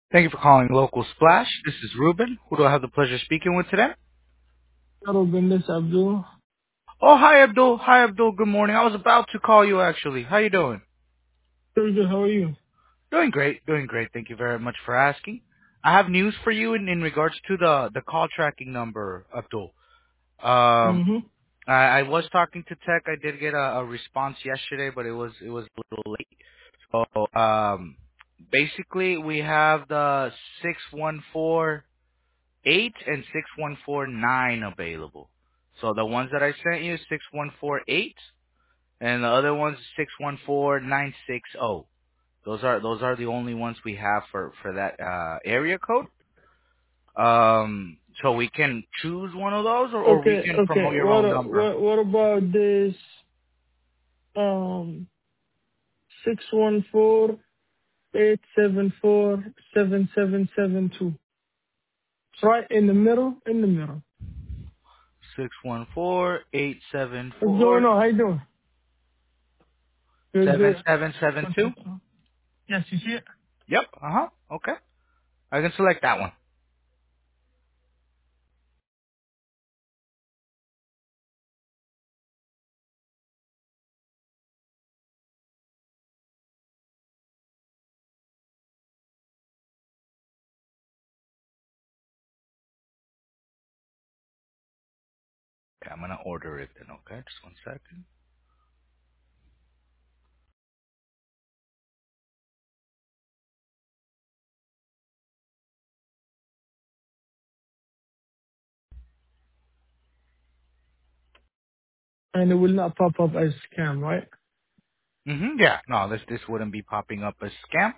Thank you for calling Local Splash. This is Ruben. Who do I have the pleasure of speaking with today? Hello, goodness, Abdul. Oh, hi Abdul. Hi Abdul. Good morning. I was about to call you actually. How you doing? Very good. How are you? Doing great. Doing great. Thank you very much for asking. I have news for you in regards to the call tracking number, Abdul. Um, Mm-hmm. I was talking to Tech. I did get a response yesterday, but it was a little late. So basically we have the 614 and 6149 available. So the ones that I sent you, 6148, and the other ones 614960. Those are the only ones we have for that area code. So we can choose one of those, or we Okay, can okay. promote your own number. What about this 614-874-7772? It's right in the middle, in the middle. 614-874-7772. What's going on? How you doing? Good, good. One second. Yes, you see it? Yep. Okay. I can select that one. Okay, I'm gonna order it then. Okay, just one second. And it will not pop up as scam, right? Yeah. No, this wouldn't be popping up as scam.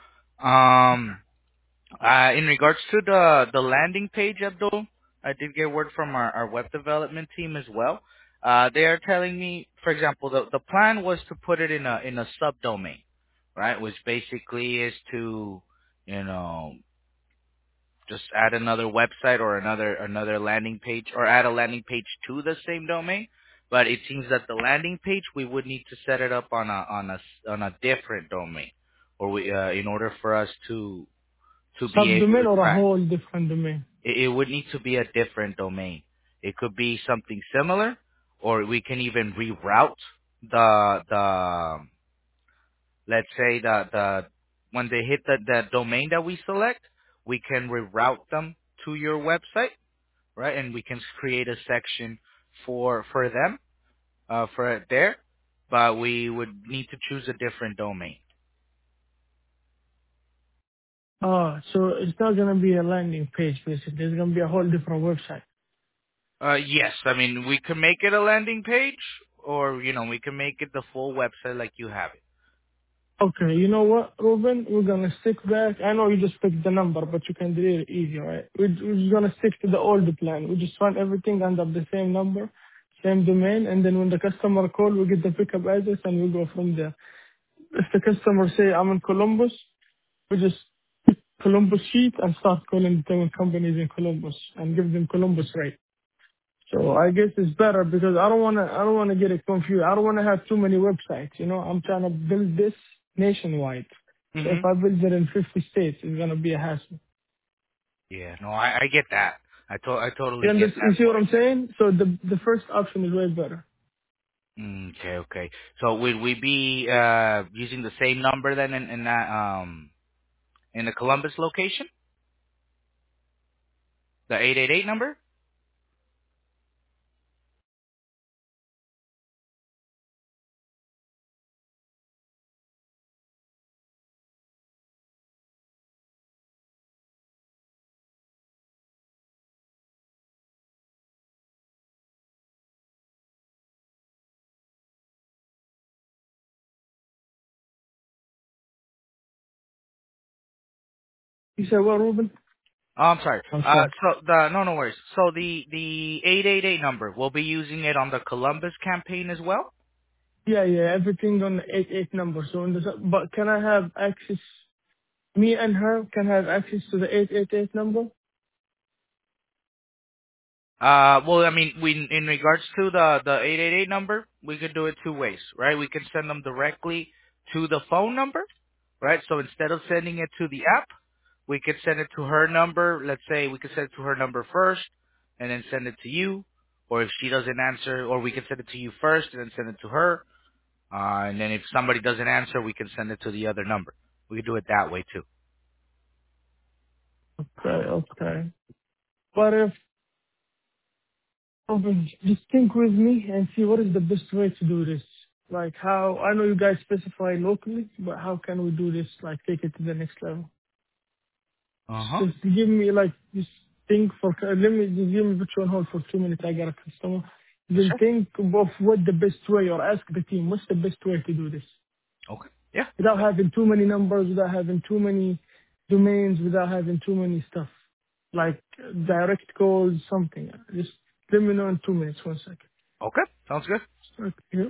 In regards to the landing page, Abdul, I did get word from our web development team as well. They are telling me, for example, the plan was to put it in a subdomain, right? Which basically is to, you know, just add another website or another landing page, or add a landing page to the same domain. But it seems that the landing page we would need to set it up on a different domain, or in order for us to be able Subdomain to or a track. whole different domain? It would need to be a different domain. It could be something similar, or we can even reroute the let's say the when they hit the domain that we select, we can reroute them to your website, right? And we can create a section for them for it there, but we would need to choose a different domain. So it's not gonna be a landing page, basically. It's gonna be a whole different website. Yes, I mean we can make it a landing page, or we can make it the full website like you have it. Okay, you know what, Ruben? We're gonna stick back. I know you just picked the number, but you can delete it easy, right? We're just gonna stick to the old plan. We just run everything under the same number, same domain, and then when the customer call, we get the pickup address and we go from there. If the customer say I'm in Columbus, we just pick Columbus sheet and start calling the payment companies in Columbus and give them Columbus rate. So I guess it's better because I don't wanna get it confused. I don't wanna have too many websites. I'm trying to build this nationwide. So if hmm I build it in 50 states, it's gonna be a hassle. Yeah, no, I get that. I totally You get understand? You that see what part. I'm saying? So the first option is way better. Okay, okay. So would we be using the same number then in that in the Columbus location, the 888 number? You said what, Ruben? Oh, I'm sorry. I'm sorry. So the no worries. So the 888 number, we'll be using it on the Columbus campaign as well. Yeah, everything on the 88 number. So but can I have access? Me and her can have access to the 888 number? Well, I mean, in regards to the 888 number, we could do it two ways, right? We can send them directly to the phone number, right? So instead of sending it to the app, we could send it to her number. Let's say we could send it to her number first, and then send it to you. Or if she doesn't answer, or we could send it to you first and then send it to her. And then if somebody doesn't answer, we can send it to the other number. We could do it that way too. Okay, okay. But if just think with me and see what is the best way to do this. Like how I know you guys specify locally, but how can we do this? Like take it to the next level. Uh huh. Just give me like just think for let me just give me put you on hold for 2 minutes. I got a customer. Then Sure. think of what the best way or ask the team what's the best way to do this Okay. Yeah. without having too many numbers, without having too many domains, without having too many stuff like direct calls, something. Just let me know in 2 minutes. 1 second. Okay. Sounds good. Okay.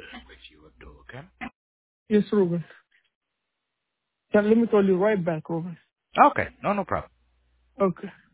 with you, Abdul, okay? Yes, Ruben. Let me call you right back, Ruben. Okay. No, no problem. Okay.